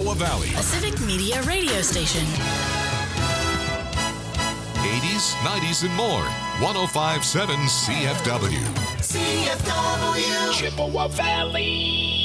Chippewa Valley. A Civic Media radio station. 80s, 90s, and more. 105.7 CFW. CFW. Chippewa Valley.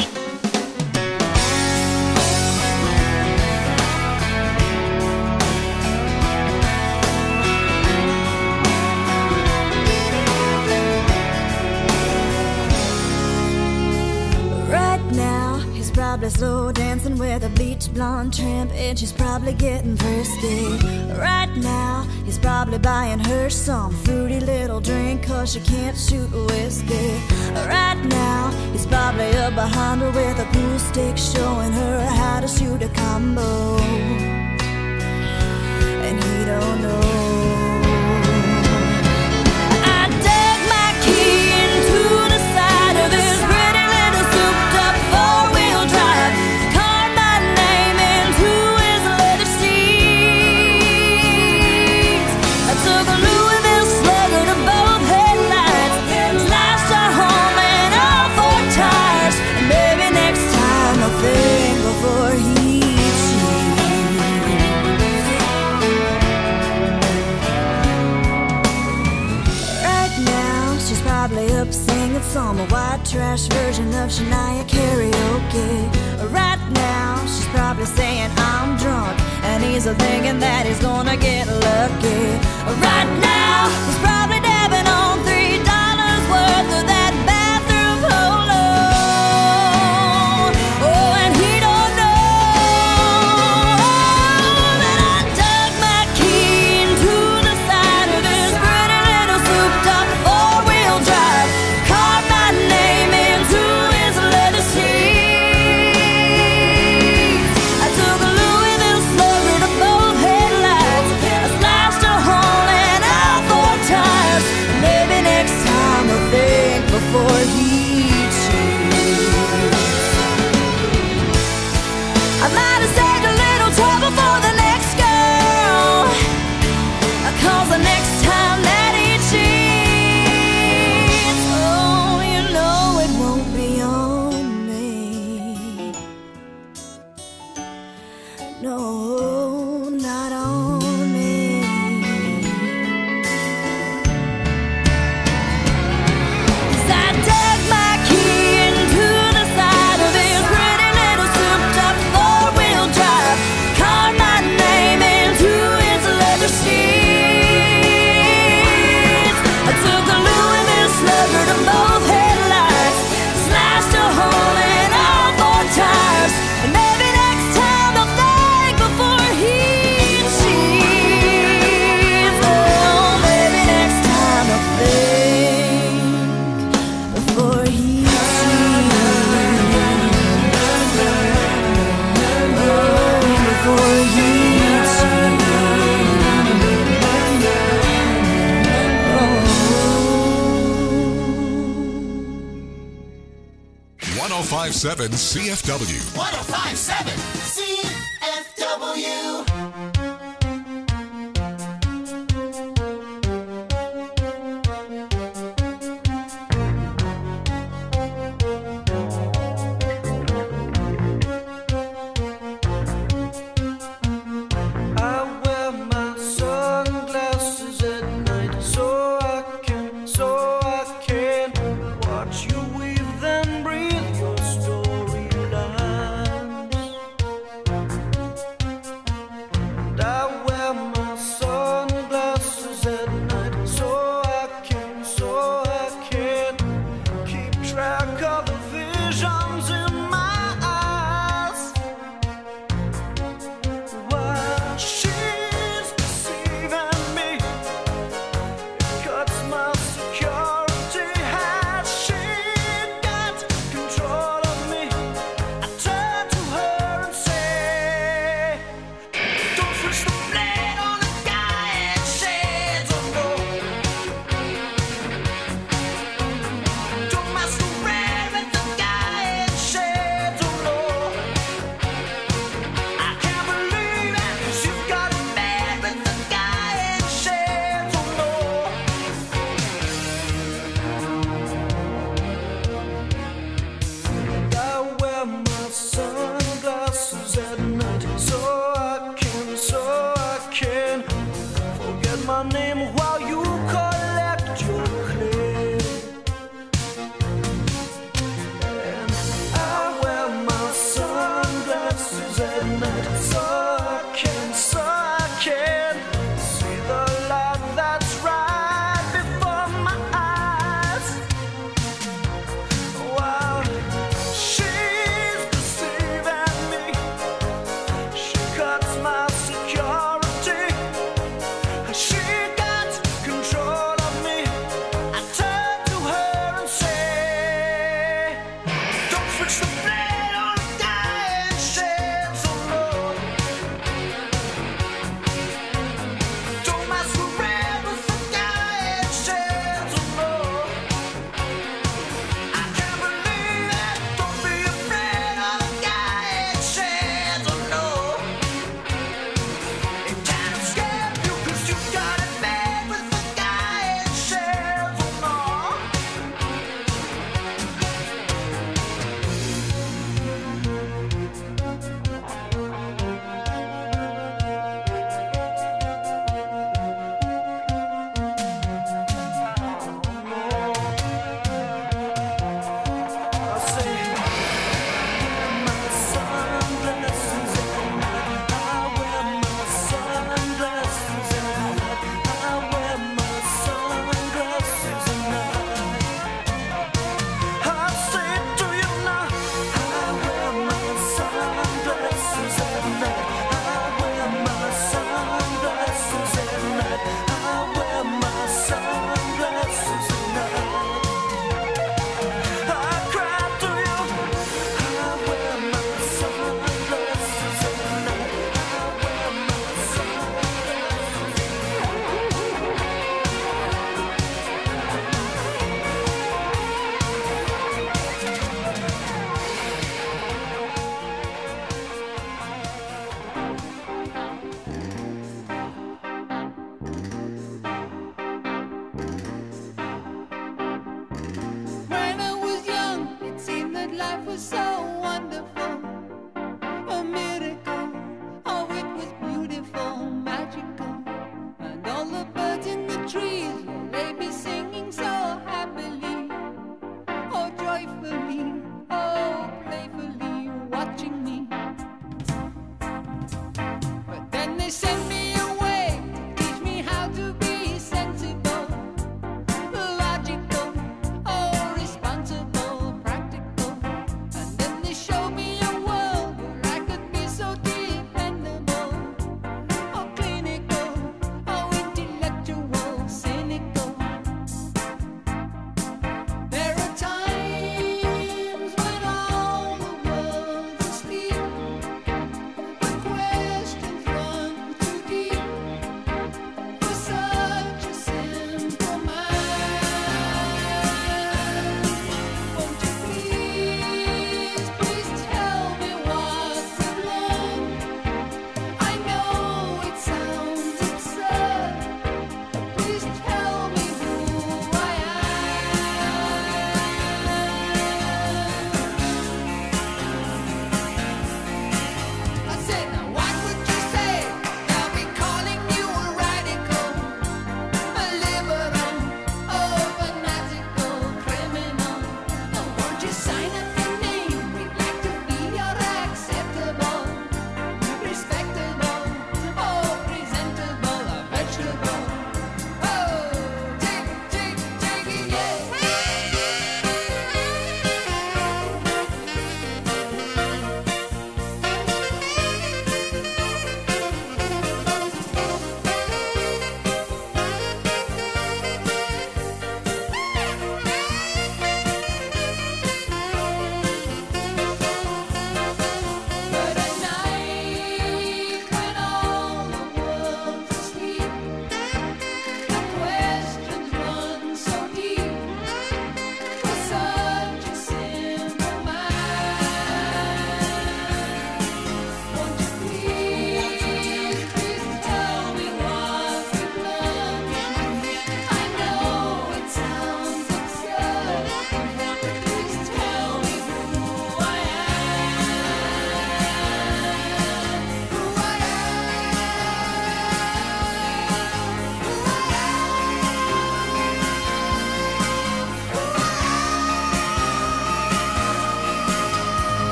Probably slow dancing with a bleach blonde tramp, and she's probably getting frisky. Right now, he's probably buying her some fruity little drink, cause she can't shoot whiskey. Right now, he's probably up behind her with a pool stick, showing her how to shoot a combo. And he don't know. I dug my key into the side of his pretty little souped up four-wheel drive, carved my name into his leather seats. I took a Louisville Slugger to both headlights, slashed her home and all four tires. And maybe next time I'll think before he up singing some white trash version of Shania karaoke. Right now, she's probably saying I'm drunk, and he's thinking that he's gonna get lucky. Right now, he's probably dabbing on $3 worth of that bathroom polo. Oh, and he don't know that I dug my key into the side of his pretty little souped up four-wheel drive, carved my name into his leather seats. I took a Louisville Slugger to both headlights, I slashed a hole in all four tires. Maybe next time I'll think before he cheats. I might have saved a little trouble for the next girl, cause the next time that he cheats, oh, you know it won't be on me. No, not on me. 'Cause I dug my key into the side of his pretty little souped up four-wheel drive, carved my name into his leather seats. I took a Louisville Slugger to both headlights, slashed a hole in all four tires. And maybe next time I'll think before he cheats. Oh, maybe next time I'll think before he cheats. Oh, before he cheats. 105.7 CFW. 105.7 CFW. I wear my sunglasses at night so I can watch you weave and breathe your storylines. glasses at night, so I can see the light that's right before my eyes. While she's deceiving me, she cuts my security. She got control of me. I turn to her and say, don't switch the blade on a dying shed so low.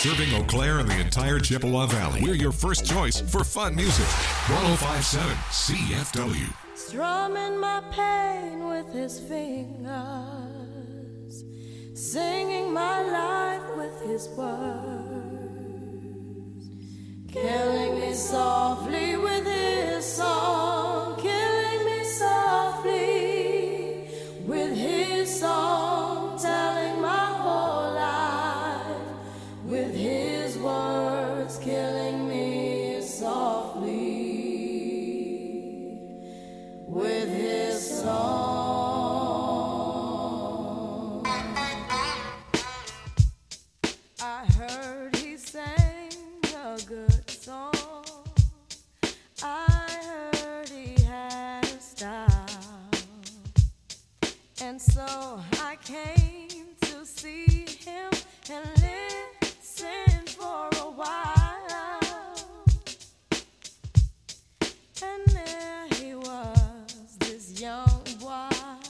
Serving Eau Claire and the entire Chippewa Valley. We're your first choice for fun music. 105.7 CFW. Strumming my pain with his fingers, singing my life with his words, killing me softly with his song, killing me softly with his song, telling my whole life with his words, killing me softly with his song. I heard he sang a good song. I heard he had a style. And so I came to see him and listen for a while. And there he was, this young boy,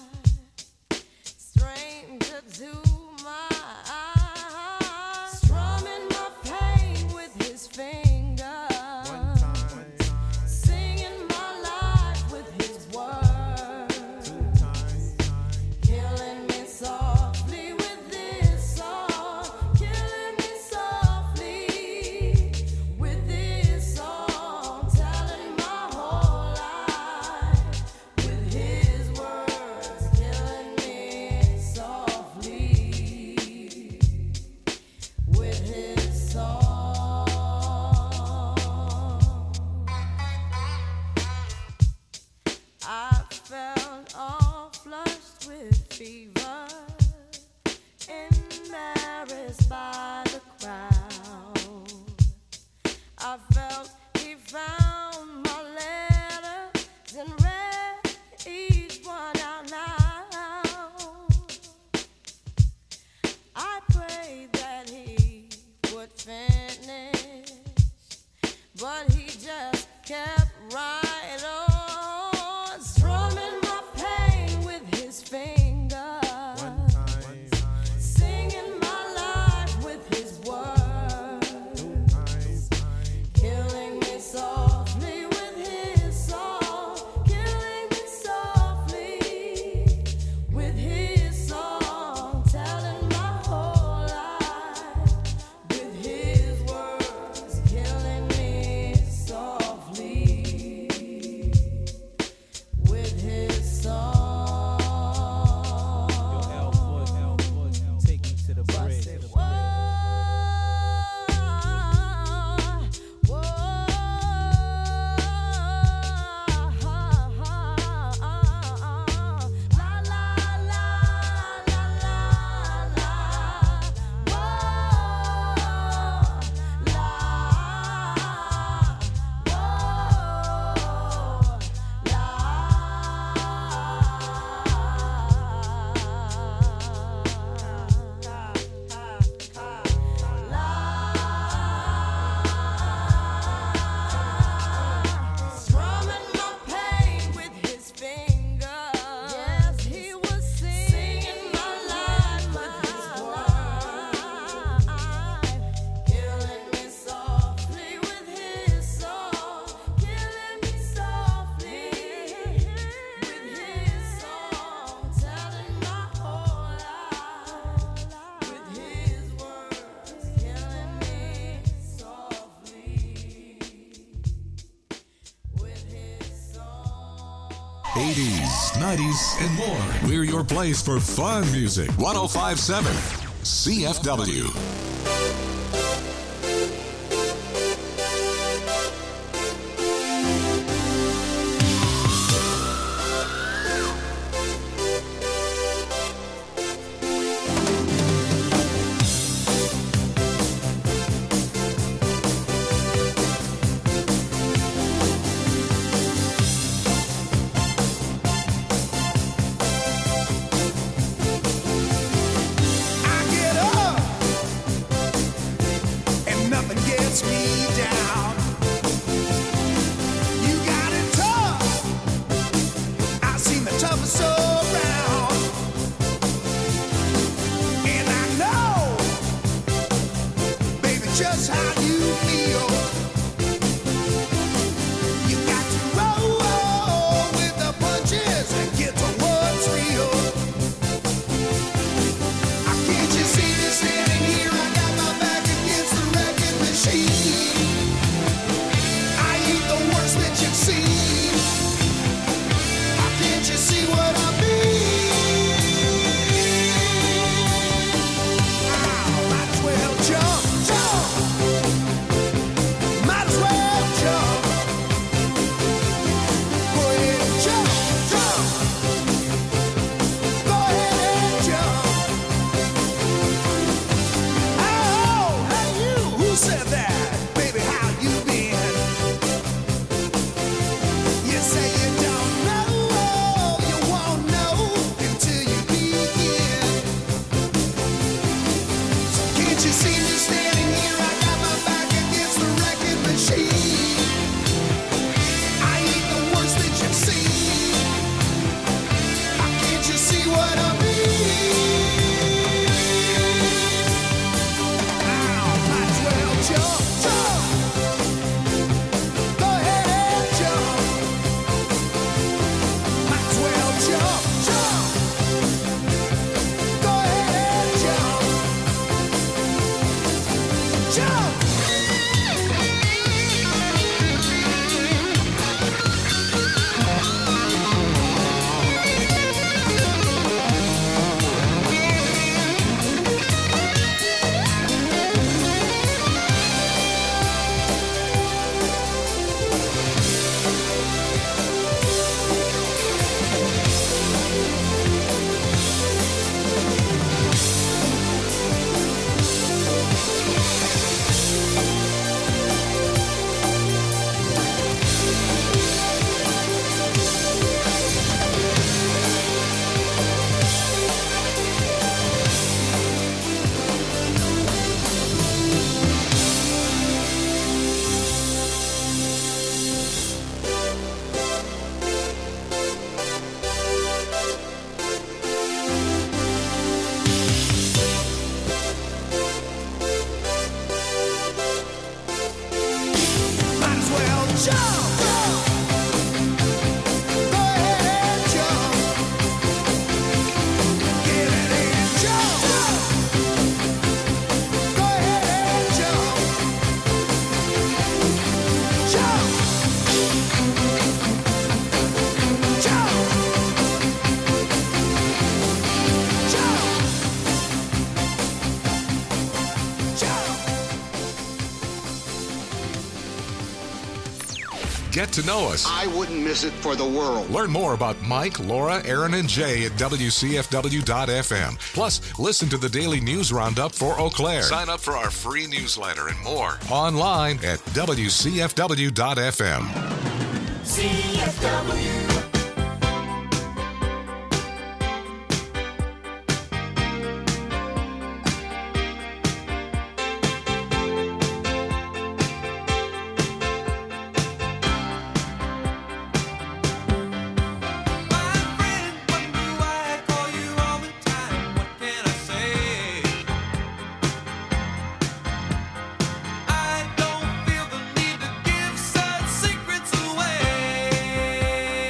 stranger to my eyes, strumming my pain with his fingers, singing my life with his words, killing me softly with this song, killing me softly with this song, telling my whole life with his words, killing me softly with his song. I felt all flushed with fever, embarrassed by the crowd. I felt he found my letters and read each one out loud. I prayed that he would finish, but he just kept right on, strumming my pain with his fingers, singing my life with his words, killing me softly with his song, killing me softly with his song, telling my whole life with his words, killing me softly with his song. Take me to the bridge. Strumming my pain with his fingers. Yes, he was singing my life with his words, killing me softly with his song, killing me softly with his song, telling my whole life with his words, killing me softly with his song. 80s, 90s, and more. We're your place for fun music. 105.7 CFW. I get up get to know us. I wouldn't miss it for the world. Learn more about Mike, Laura, Aaron, and Jay at WCFW.FM. Plus, listen to the daily news roundup for Eau Claire. Sign up for our free newsletter and more online at WCFW.FM. CFW. Secrets away.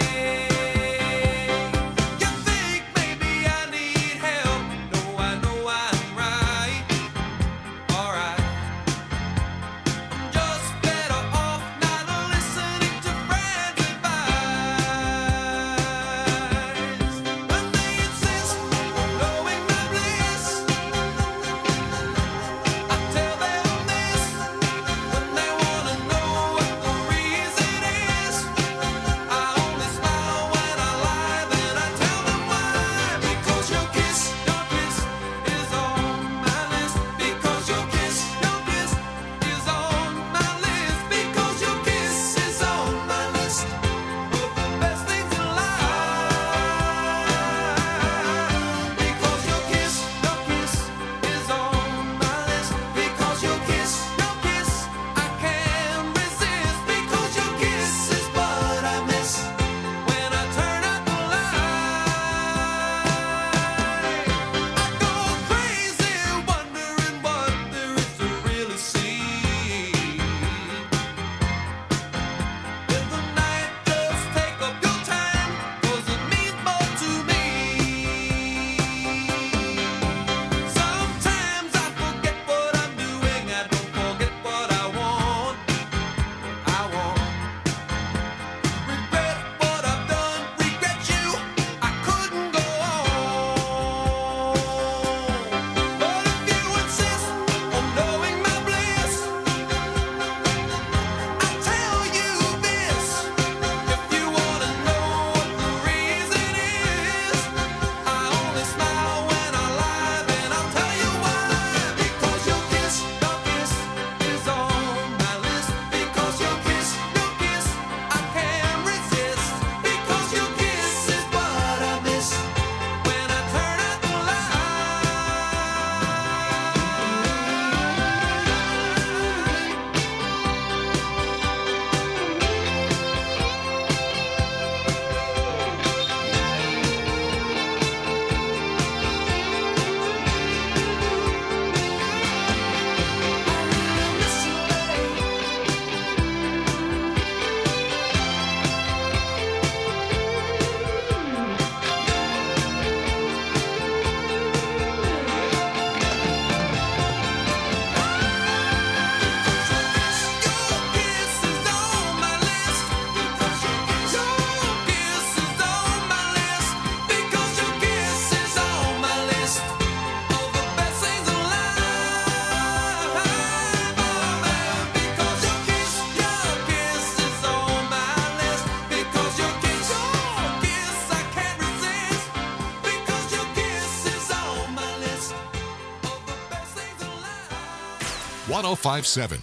.1057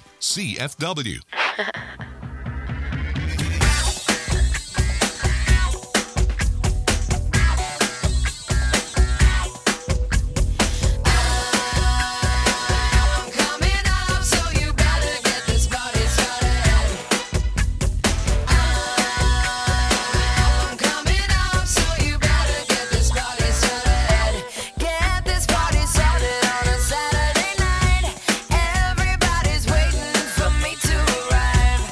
CFW. Everybody's waiting for me to arrive.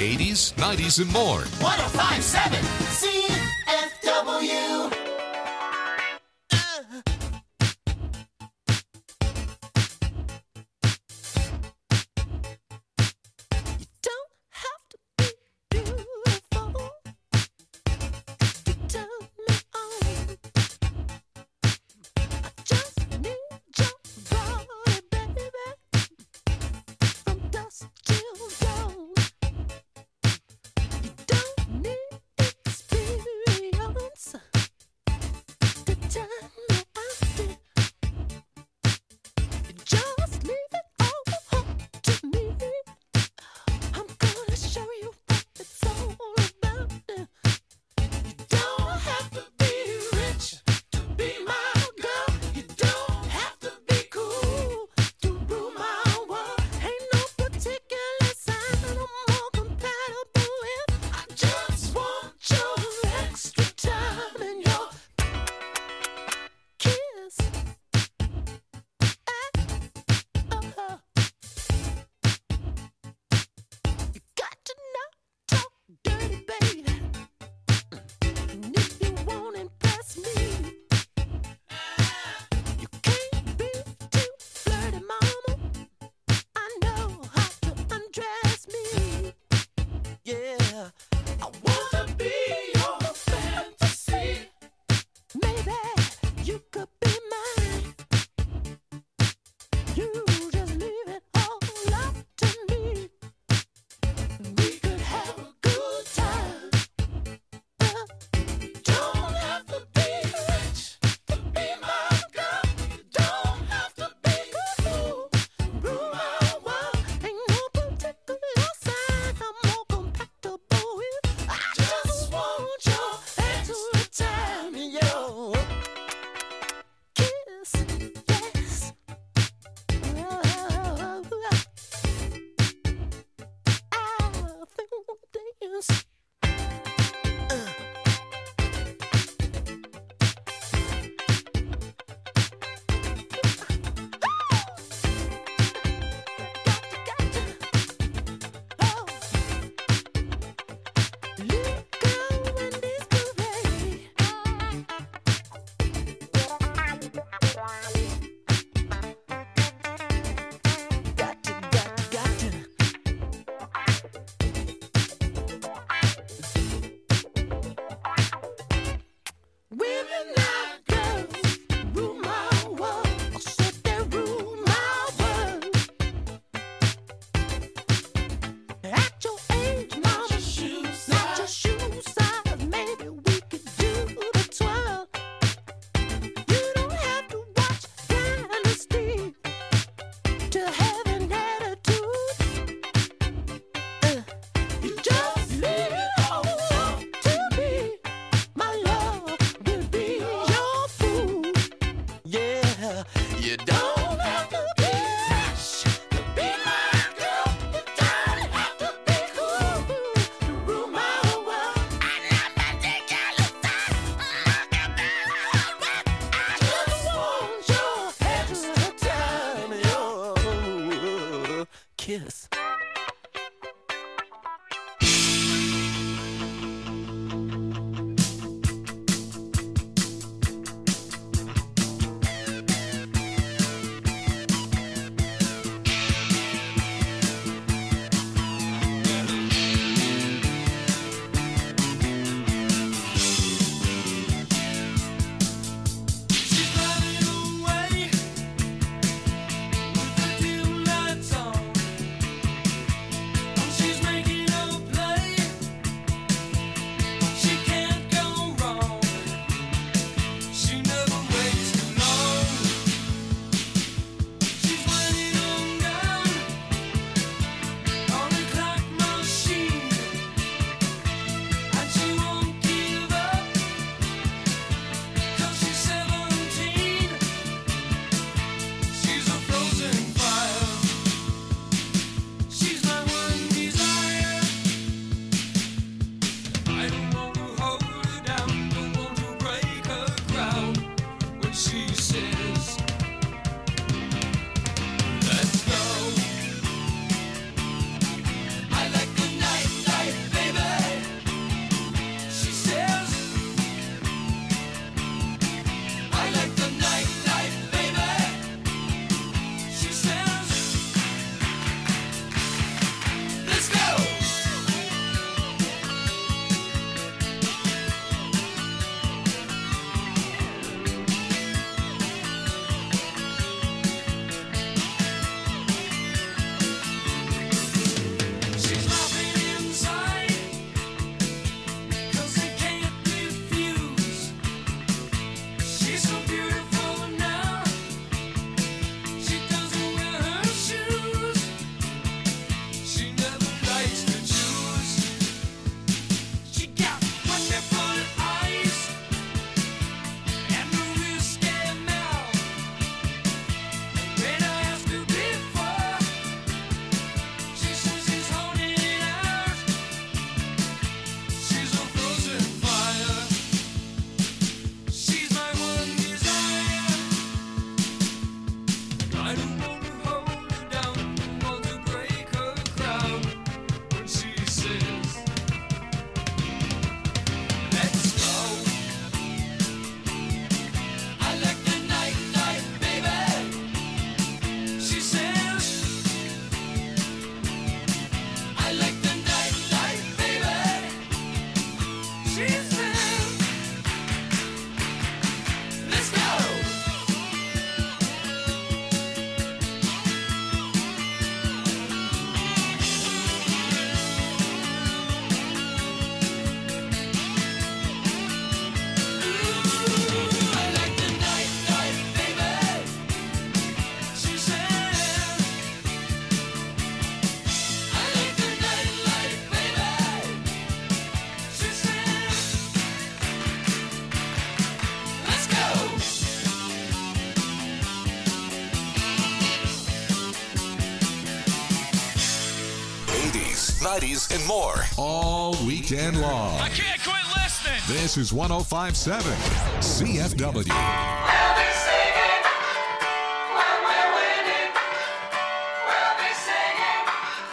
80s, 90s, and more. 1057 CFW. Kiss. She's running away with the dim lights on. 90s, and more all weekend long. I can't quit listening. This is 105.7 CFW. We'll be singing when we're winning. We'll be singing.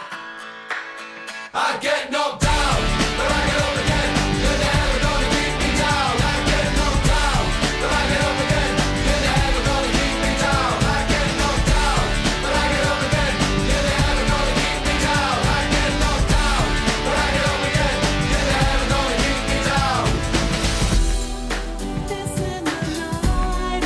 I get knocked down, but I get up again. You're never gonna keep me down. I get knocked down, but I get up again. You're never gonna keep me down. I get knocked down, but I get up again. You're never gonna keep me down. I get knocked down, but I get up again. You're never gonna keep me down. This in the night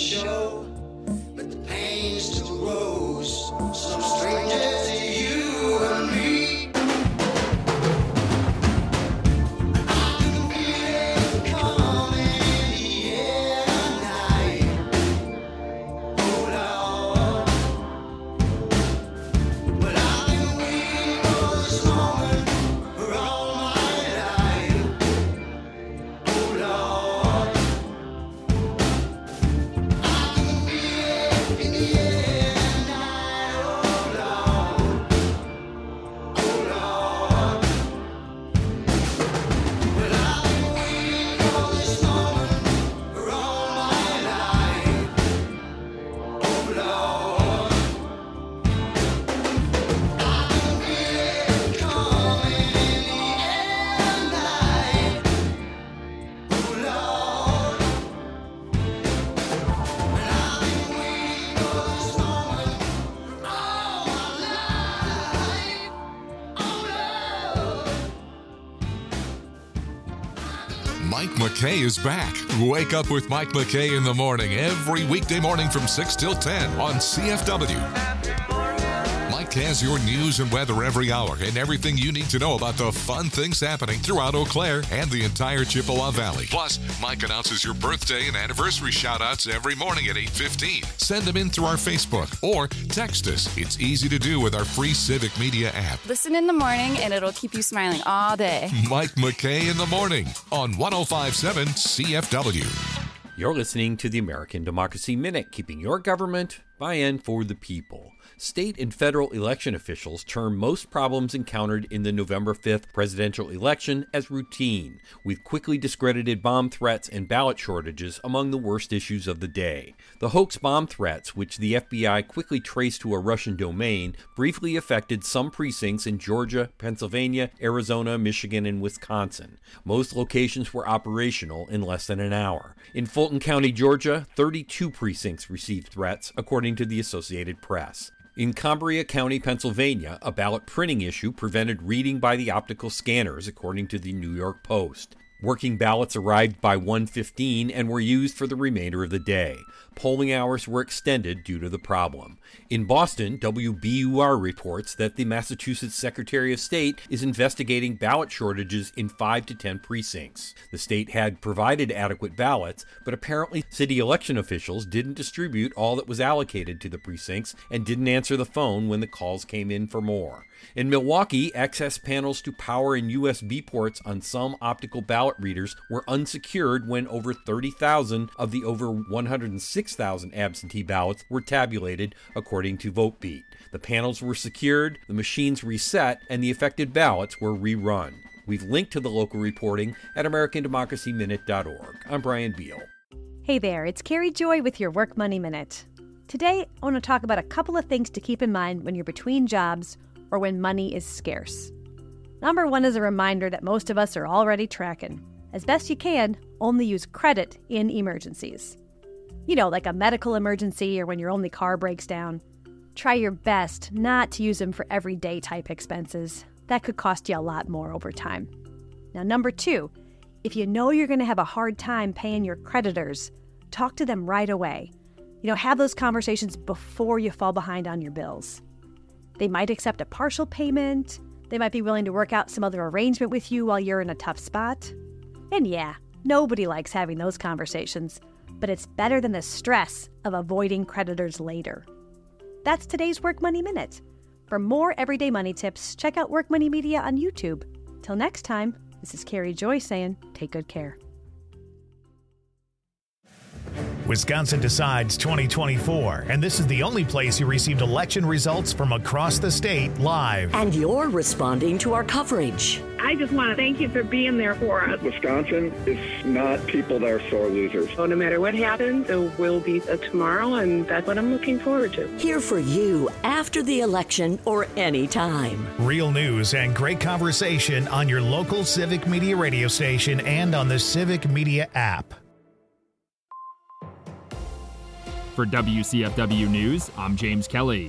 show, but the pain still grows. Some stranger to you and me. I can feel it coming in the air tonight. Oh Lord, but I've been waiting for this moment for all my life. Oh Lord, I can feel it in the air tonight. Oh Lord, oh Lord, but I've been waiting for this moment for all my life. Oh Lord, I can feel it coming in the air tonight. Oh Lord, but I've been waiting for this moment for all my life. Oh Lord. Mike McKay is back. Wake up with Mike McKay in the morning every weekday morning from 6 till 10 on CFW. Mike has your news and weather every hour and everything you need to know about the fun things happening throughout Eau Claire and the entire Chippewa Valley. Plus, Mike announces your birthday and anniversary shout-outs every morning at 8:15. Send them in through our Facebook or text us. It's easy to do with our free Civic Media app. Listen in the morning and it'll keep you smiling all day. Mike McKay in the morning on 105.7 CFW. You're listening to the American Democracy Minute, keeping your government by and for the people. State and federal election officials term most problems encountered in the November 5th presidential election as routine, with quickly discredited bomb threats and ballot shortages among the worst issues of the day. The hoax bomb threats, which the FBI quickly traced to a Russian domain, briefly affected some precincts in Georgia, Pennsylvania, Arizona, Michigan, and Wisconsin. Most locations were operational in less than an hour. In Fulton County, Georgia, 32 precincts received threats, according to the Associated Press. In Cambria County, Pennsylvania, a ballot printing issue prevented reading by the optical scanners, according to the New York Post. Working ballots arrived by 1:15 and were used for the remainder of the day. Polling hours were extended due to the problem. In Boston, WBUR reports that the Massachusetts Secretary of State is investigating ballot shortages in 5 to 10 precincts. The state had provided adequate ballots, but apparently city election officials didn't distribute all that was allocated to the precincts and didn't answer the phone when the calls came in for more. In Milwaukee, access panels to power and USB ports on some optical ballot readers were unsecured when over 30,000 of the over 106,000 absentee ballots were tabulated, according to VoteBeat. The panels were secured, the machines reset, and the affected ballots were rerun. We've linked to the local reporting at AmericanDemocracyMinute.org. I'm Brian Beal. Hey there, it's Carrie Joy with your Work Money Minute. Today, I want to talk about a couple of things to keep in mind when you're between jobs or when money is scarce. Number one is a reminder that most of us are already tracking. As best you can, only use credit in emergencies. You know, like a medical emergency or when your only car breaks down. Try your best not to use them for everyday type expenses. That could cost you a lot more over time. Now, number two, if you know you're going to have a hard time paying your creditors, talk to them right away. Have those conversations before you fall behind on your bills. They might accept a partial payment. They might be willing to work out some other arrangement with you while you're in a tough spot. And yeah, nobody likes having those conversations, but it's better than the stress of avoiding creditors later. That's today's Work Money Minute. For more everyday money tips, check out Work Money Media on YouTube. Till next time, this is Carrie Joy saying, take good care. Wisconsin Decides 2024, and this is the only place you received election results from across the state live. And you're responding to our coverage. I just want to thank you for being there for us. Wisconsin is not people that are sore losers. So no matter what happens, there will be a tomorrow, and that's what I'm looking forward to. Here for you after the election or any time. Real news and great conversation on your local Civic Media radio station and on the Civic Media app. For WCFW News, I'm James Kelly.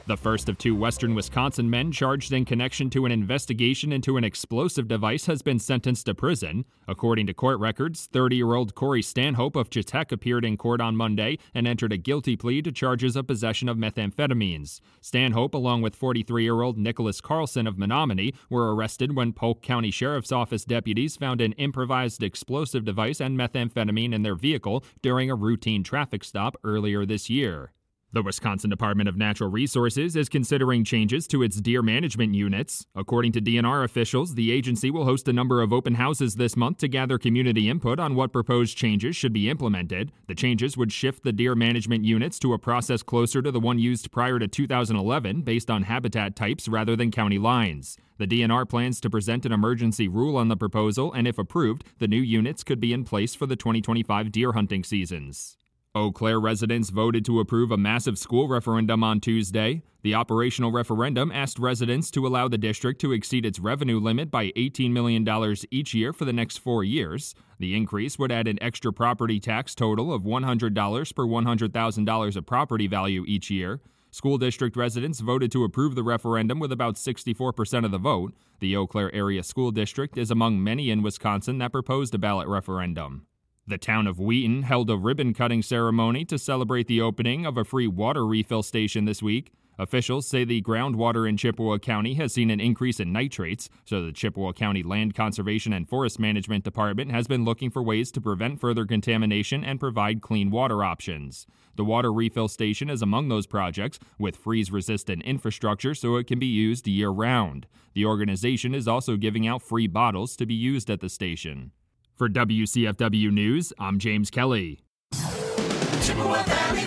The first of 2 western Wisconsin men charged in connection to an investigation into an explosive device has been sentenced to prison. According to court records, 30-year-old Corey Stanhope of Chetek appeared in court on Monday and entered a guilty plea to charges of possession of methamphetamines. Stanhope, along with 43-year-old Nicholas Carlson of Menominee, were arrested when Polk County Sheriff's Office deputies found an improvised explosive device and methamphetamine in their vehicle during a routine traffic stop earlier this year. The Wisconsin Department of Natural Resources is considering changes to its deer management units. According to DNR officials, the agency will host a number of open houses this month to gather community input on what proposed changes should be implemented. The changes would shift the deer management units to a process closer to the one used prior to 2011, based on habitat types rather than county lines. The DNR plans to present an emergency rule on the proposal, and if approved, the new units could be in place for the 2025 deer hunting seasons. Eau Claire residents voted to approve a massive school referendum on Tuesday. The operational referendum asked residents to allow the district to exceed its revenue limit by $18 million each year for the next 4 years. The increase would add an extra property tax total of $100 per $100,000 of property value each year. School district residents voted to approve the referendum with about 64% of the vote. The Eau Claire Area School District is among many in Wisconsin that proposed a ballot referendum. The town of Wheaton held a ribbon-cutting ceremony to celebrate the opening of a free water refill station this week. Officials say the groundwater in Chippewa County has seen an increase in nitrates, so the Chippewa County Land Conservation and Forest Management Department has been looking for ways to prevent further contamination and provide clean water options. The water refill station is among those projects, with freeze-resistant infrastructure so it can be used year-round. The organization is also giving out free bottles to be used at the station. For WCFW News, I'm James Kelly. Chippewa Valley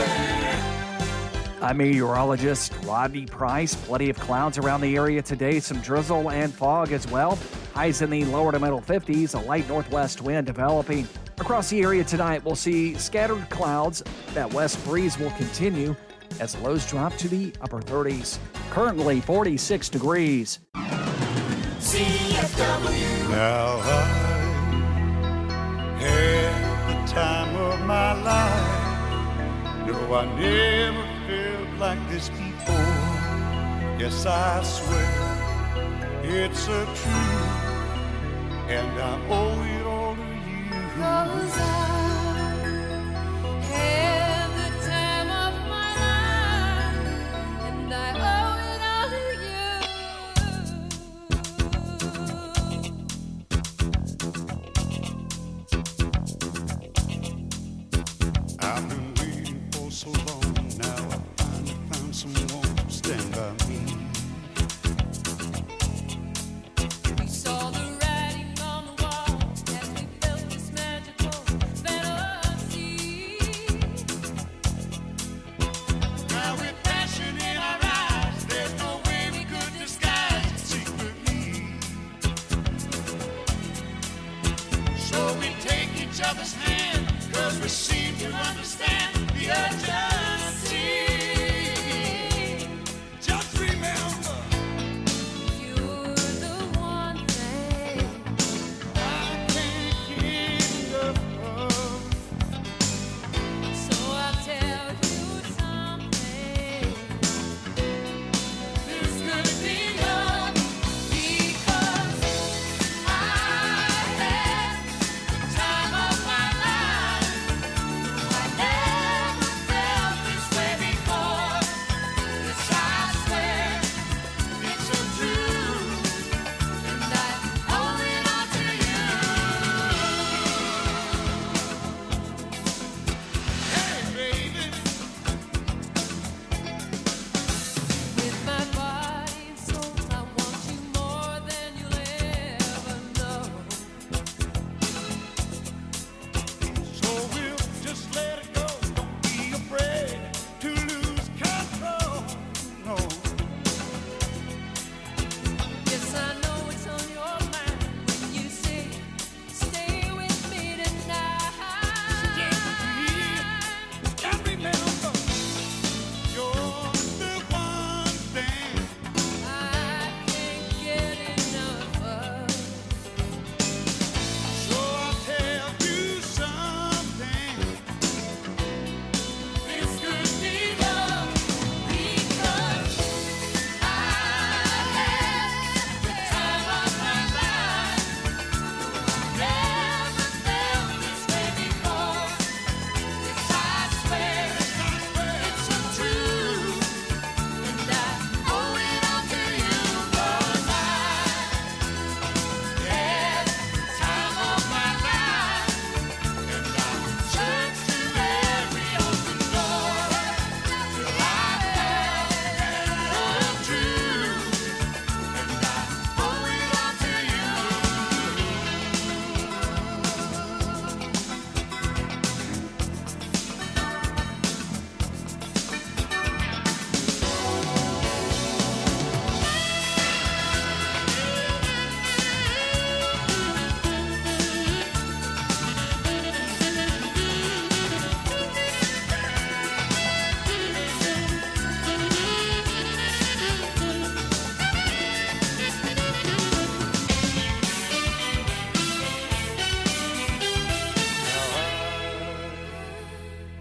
weather. I'm meteorologist Rodney Price. Plenty of clouds around the area today, some drizzle and fog as well. Highs in the lower to middle 50s, a light northwest wind developing. Across the area tonight, we'll see scattered clouds. That west breeze will continue as lows drop to the upper 30s. Currently 46 degrees. CFW. Now I had the time of my life. No, I never felt like this before. Yes, I swear it's a truth, and I owe it all to you. 'Cause I had the time of my life, and I owe it all to you. I've been waiting for so long, now I finally found someone to stand by me. We saw the writing on the wall as we felt this magical fantasy. Now with passion in our eyes, there's no way we could disguise it secretly. So we take each other's hand, 'cause we seem to understand the urgency. Just remember, you're the one thing I can't get enough of. So I'll tell you something. This could be love, because I had the time of my life. I never felt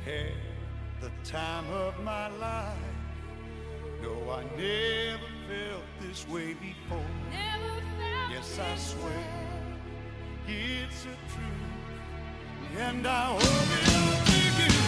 Had the time of my life. No, I never felt this way before. Yes, I swear it's a truth, and I hope it'll take you.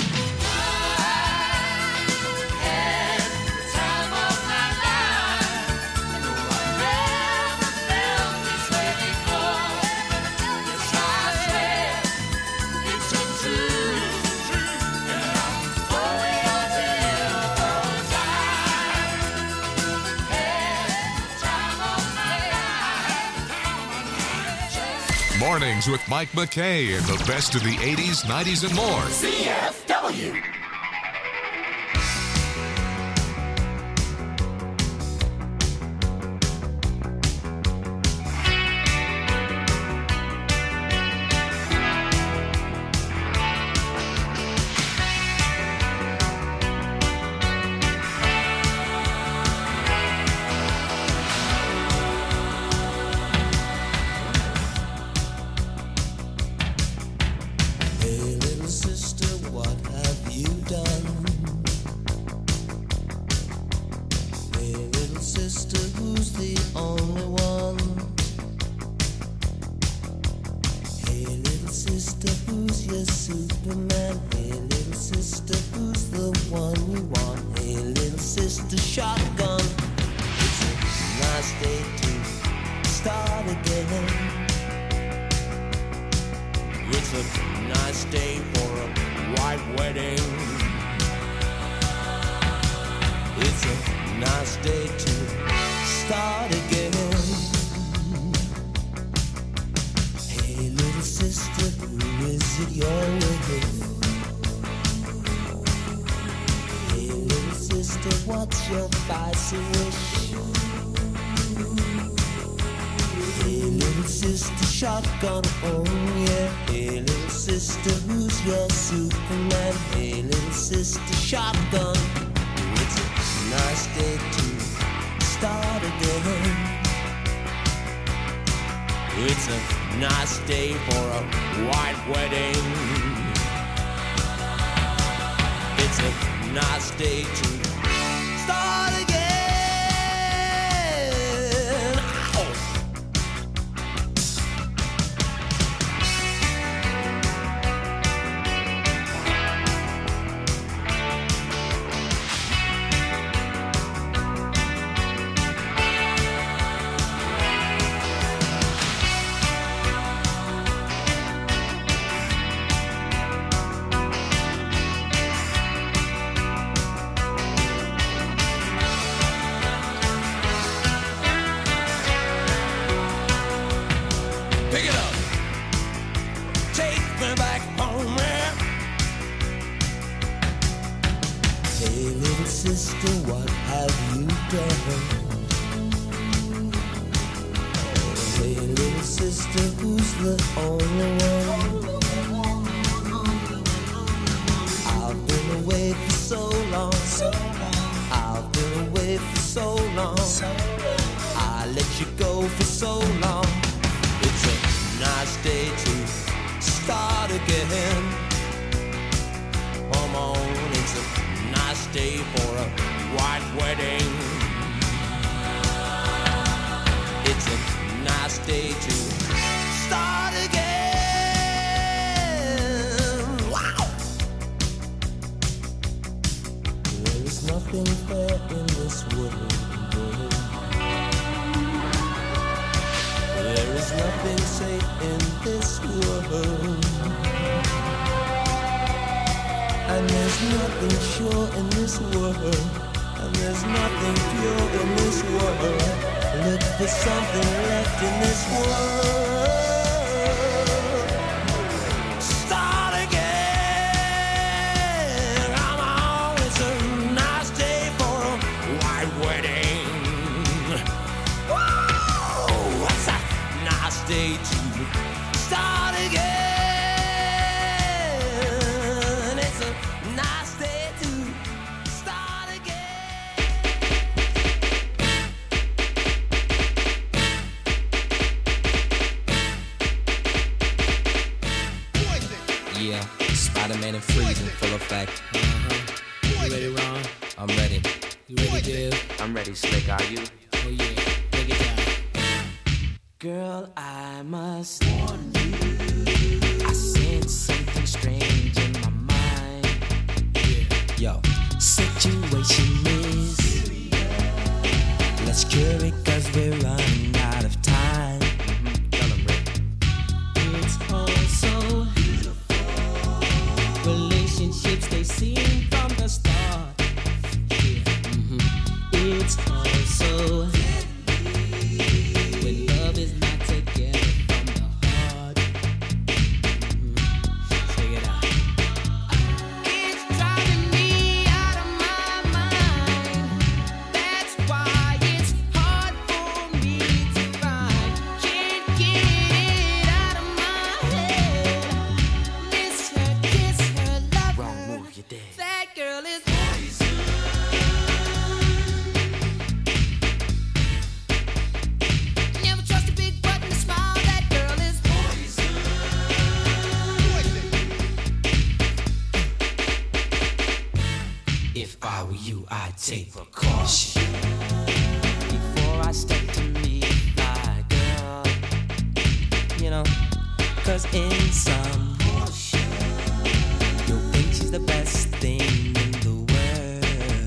Mornings with Mike McKay and the best of the 80s, 90s, and more. CFW. and freezing full effect. You ready, Ron? I'm ready. You ready, Div? I'm ready, Slick. Are you? Oh yeah, break it down. Girl, I must warn you. I sense something strange in my mind. Yo, situation is serious. Let's cure it 'cause we're running out of time. Tell 'em, Rick. It's all so beautiful. Relationships they seem from the start. It's all so when love is not together from the heart. Check it out. It's driving me out of my mind. That's why it's hard for me to find. Can't get it out of my head. Miss her, kiss her, love Wrong her. move, you're dead. That girl is never trust a big button to smile. That girl is poison. If I were you, I'd take precaution before I step to meet my girl. You know, 'cause in some portion, you'll think she's the best thing in the world.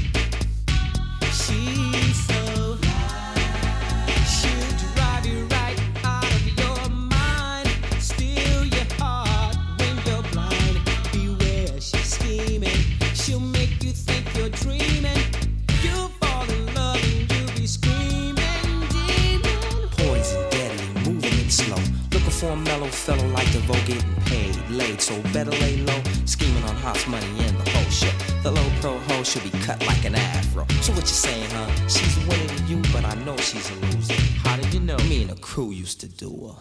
She's so she'll drive you right out of your mind. Steal your heart when you're blind. Beware, she's scheming. She'll make you think you're dreaming. You'll fall in love and you'll be screaming, demon. Poison, deadly, moving it slow. Looking for a mellow fellow like DeVoe getting paid, laid, so better lay low. Scheming on hot money and the whole show. The low pro hoe should be cut like an afro. So what you saying, huh? She's a winner to you, but I know she's a loser. How did you know? Me and the crew used to do her.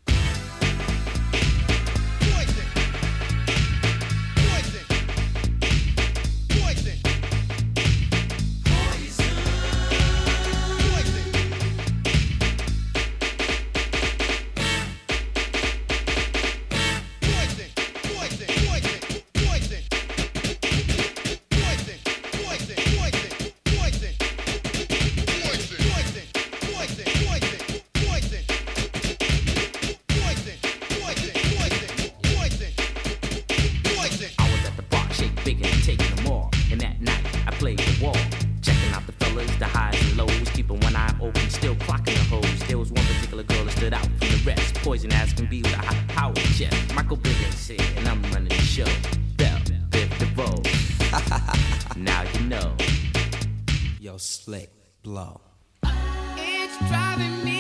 I was at the bar, shake bigger and taking them all. And that night, I played the wall. Checking out the fellas, the highs and lows. Keeping one eye open, still clocking the hoes. There was one particular girl that stood out from the rest. Poison as can be with a high power chest. Michael Biggins said, and I'm running the show. Bell, Biv DeVoe. Now you know. Yo, Slick, blow. It's driving me